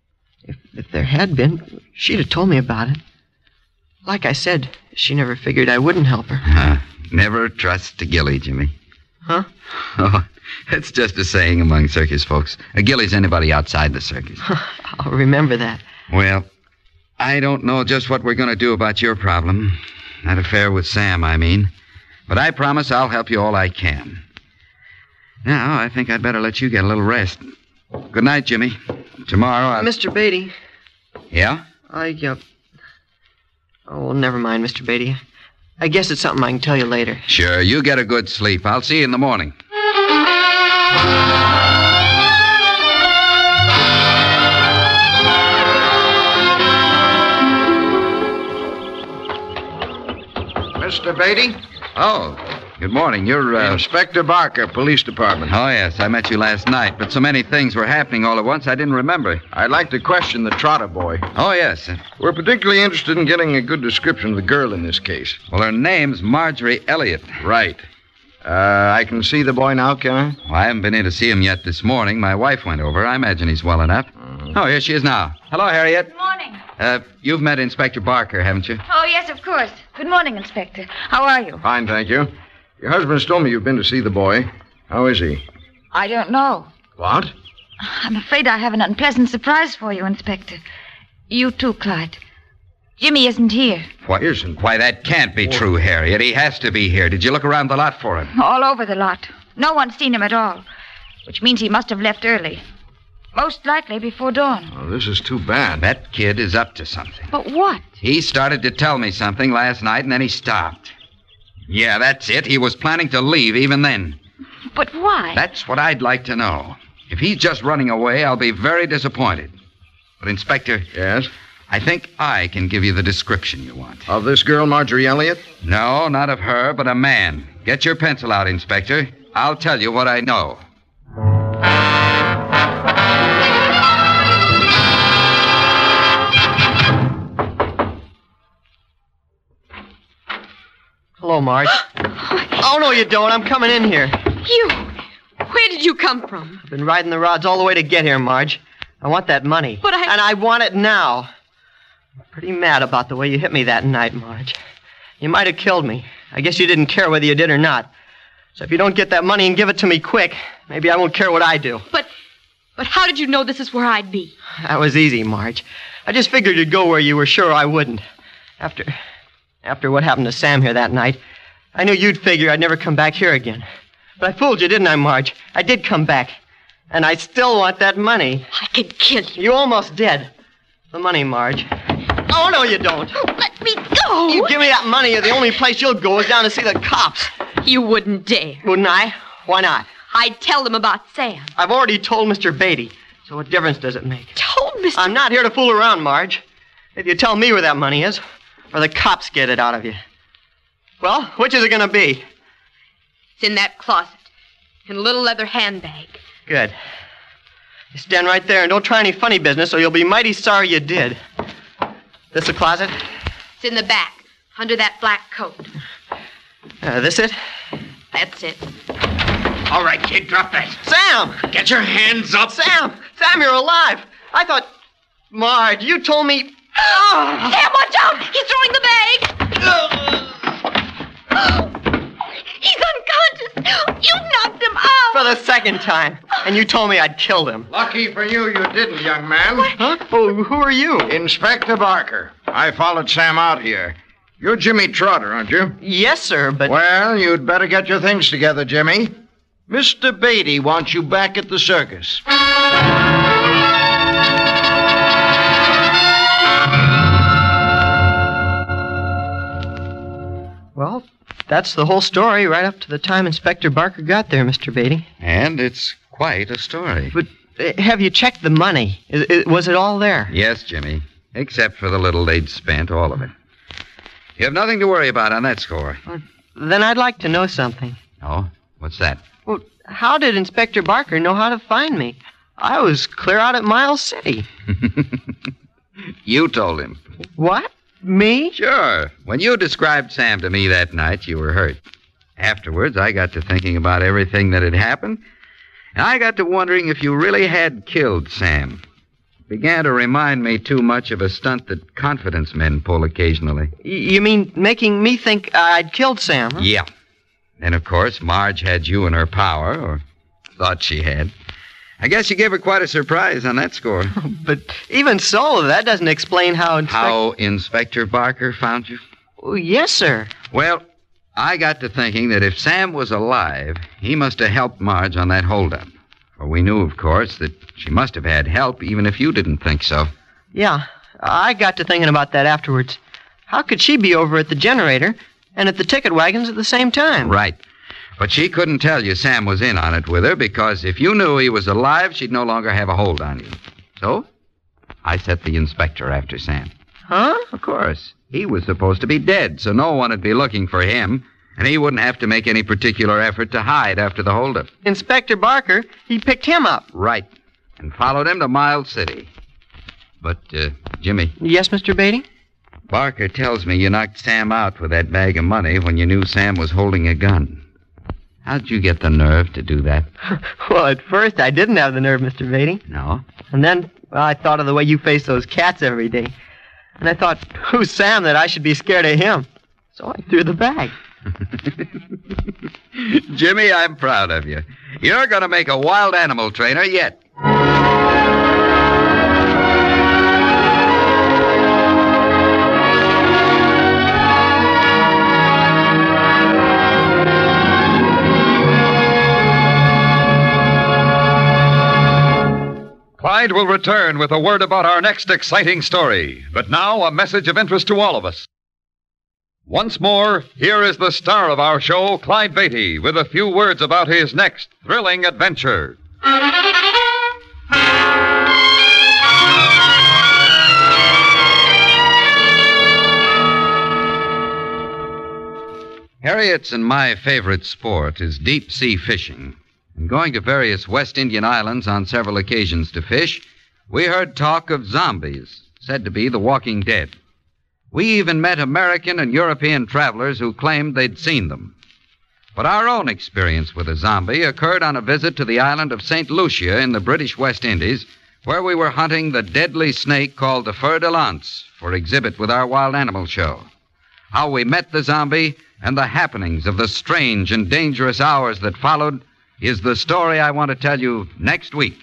If there had been, she'd have told me about it. Like I said, she never figured I wouldn't help her. Never trust a ghillie, Jimmy. Huh? Oh, that's just a saying among circus folks. A ghillie's anybody outside the circus. I'll remember that. Well, I don't know just what we're going to do about your problem. That affair with Sam, I mean. But I promise I'll help you all I can. Now, I think I'd better let you get a little rest. Good night, Jimmy. Tomorrow I'll... Mr. Beatty. Yeah? Oh, never mind, Mr. Beatty. I guess it's something I can tell you later. Sure, you get a good sleep. I'll see you in the morning. Mr. Beatty? Oh, good morning. You're, Inspector Barker, Police Department. Oh, yes. I met you last night, but so many things were happening all at once, I didn't remember. I'd like to question the Trotter boy. Oh, yes. We're particularly interested in getting a good description of the girl in this case. Well, her name's Marjorie Elliott. Right. I can see the boy now, can I? Well, I haven't been in to see him yet this morning. My wife went over. I imagine he's well enough. Oh, here she is now. Hello, Harriet. Good morning. You've met Inspector Barker, haven't you? Oh, yes, of course. Good morning, Inspector. How are you? Fine, thank you. Your husband's told me you've been to see the boy. How is he? I don't know. What? I'm afraid I have an unpleasant surprise for you, Inspector. You too, Clyde. Jimmy isn't here. Why, that can't be true, Harriet. He has to be here. Did you look around the lot for him? All over the lot. No one's seen him at all, which means he must have left early. Most likely before dawn. Oh, this is too bad. That kid is up to something. But what? He started to tell me something last night, and then he stopped. Yeah, that's it. He was planning to leave even then. But why? That's what I'd like to know. If he's just running away, I'll be very disappointed. But, Inspector... Yes? I think I can give you the description you want. Of this girl, Marjorie Elliott? No, not of her, but a man. Get your pencil out, Inspector. I'll tell you what I know. Hello, Marge. Oh, no, you don't. I'm coming in here. You? Where did you come from? I've been riding the rods all the way to get here, Marge. I want that money. But And I want it now. I'm pretty mad about the way you hit me that night, Marge. You might have killed me. I guess you didn't care whether you did or not. So if you don't get that money and give it to me quick, maybe I won't care what I do. But how did you know this is where I'd be? That was easy, Marge. I just figured you'd go where you were sure I wouldn't. After what happened to Sam here that night, I knew you'd figure I'd never come back here again. But I fooled you, didn't I, Marge? I did come back. And I still want that money. I could kill you. You almost did. The money, Marge. Oh, no, you don't. Oh, let me go. You give me that money, the only place you'll go is down to see the cops. You wouldn't dare. Wouldn't I? Why not? I'd tell them about Sam. I've already told Mr. Beatty. So what difference does it make? Told Mr. I'm not here to fool around, Marge. If you tell me where that money is, or the cops get it out of you. Well, which is it going to be? It's in that closet, in a little leather handbag. Good. You stand right there and don't try any funny business, or you'll be mighty sorry you did. This the closet? It's in the back, under that black coat. This it? That's it. All right, kid, drop that. Sam! Get your hands up. Sam, you're alive. I thought... Marge, you told me... Oh. Sam, watch out! He's throwing the bag! He's unconscious! You knocked him out! For the second time. And you told me I'd killed him. Lucky for you, you didn't, young man. Huh? Oh, who are you? Inspector Barker. I followed Sam out here. You're Jimmy Trotter, aren't you? Yes, sir, but... Well, you'd better get your things together, Jimmy. Mr. Beatty wants you back at the circus. Well, that's the whole story right up to the time Inspector Barker got there, Mr. Beatty. And it's quite a story. But have you checked the money? Was it all there? Yes, Jimmy. Except for the little they'd spent, all of it. You have nothing to worry about on that score. Well, then I'd like to know something. Oh? What's that? Well, how did Inspector Barker know how to find me? I was clear out at Miles City. You told him. What? Me? Sure. When you described Sam to me that night, you were hurt. Afterwards, I got to thinking about everything that had happened, and I got to wondering if you really had killed Sam. It began to remind me too much of a stunt that confidence men pull occasionally. You mean making me think I'd killed Sam, huh? Yeah. And, of course, Marge had you in her power, or thought she had. I guess you gave her quite a surprise on that score. But even so, that doesn't explain how... How Inspector Barker found you? Oh, yes, sir. Well, I got to thinking that if Sam was alive, he must have helped Marge on that holdup. For we knew, of course, that she must have had help, even if you didn't think so. Yeah, I got to thinking about that afterwards. How could she be over at the generator and at the ticket wagons at the same time? Right. But she couldn't tell you Sam was in on it with her, because if you knew he was alive, she'd no longer have a hold on you. So, I set the inspector after Sam. Huh? Of course. He was supposed to be dead, so no one would be looking for him, and he wouldn't have to make any particular effort to hide after the holdup. Inspector Barker, he picked him up. Right. And followed him to Miles City. But, Jimmy. Yes, Mr. Beatty? Barker tells me you knocked Sam out with that bag of money when you knew Sam was holding a gun. How'd you get the nerve to do that? Well, at first, I didn't have the nerve, Mr. Beatty. No? And then, well, I thought of the way you face those cats every day. And I thought, who's Sam that I should be scared of him? So I threw the bag. Jimmy, I'm proud of you. You're going to make a wild animal trainer yet. Clyde will return with a word about our next exciting story. But now, a message of interest to all of us. Once more, here is the star of our show, Clyde Beatty, with a few words about his next thrilling adventure. Harriet's and my favorite sport is deep-sea fishing. And going to various West Indian islands on several occasions to fish, we heard talk of zombies, said to be the walking dead. We even met American and European travelers who claimed they'd seen them. But our own experience with a zombie occurred on a visit to the island of St. Lucia in the British West Indies, where we were hunting the deadly snake called the fer de lance for exhibit with our wild animal show. How we met the zombie and the happenings of the strange and dangerous hours that followed is the story I want to tell you next week.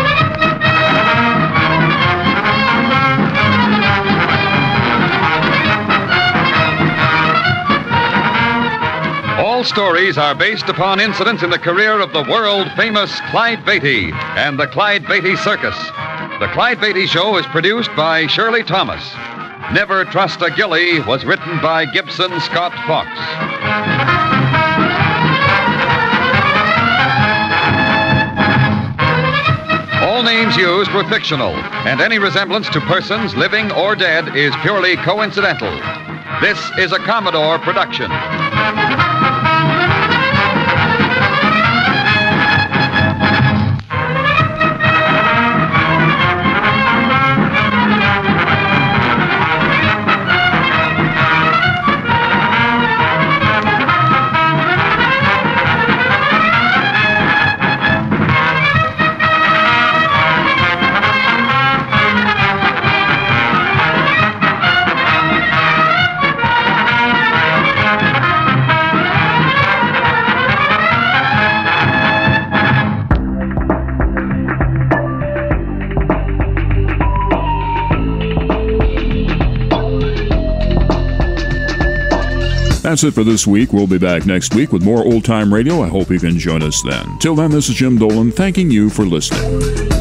All stories are based upon incidents in the career of the world-famous Clyde Beatty and the Clyde Beatty Circus. The Clyde Beatty Show is produced by Shirley Thomas. Never Trust a Gilly was written by Gibson Scott Fox. All names used were fictional, and any resemblance to persons living or dead is purely coincidental. This is a Commodore production. That's it for this week. We'll be back next week with more old-time radio. I hope you can join us then. Till then, this is Jim Dolan thanking you for listening.